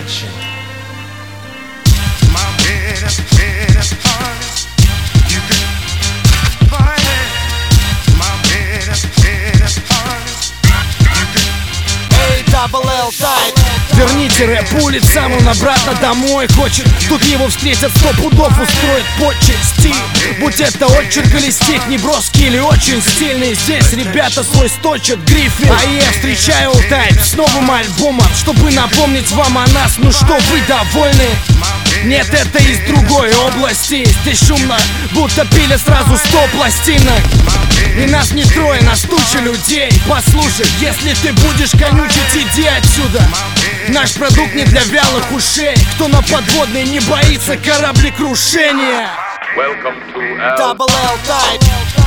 direction. My head is hardest. You can find it. My head is hardest. You can. A-double-L tight. Верните рэп улицам, он обратно домой хочет. Тут его встретят 100 пудов, устроят почести. Будь это очерк или стих, неброский или очень стильный. Здесь ребята свой сточат грифель. А я встречаю All-Type с новым альбомом, чтобы напомнить вам о нас. Ну что, вы довольны? Нет, это из другой области. Здесь шумно, будто пили сразу 100 пластинок. И нас не трое, нас туча людей. Послушай, если ты будешь конючить, иди отсюда. Наш продукт не для вялых ушей. Кто на подводной не боится кораблекрушения. Double-L tight.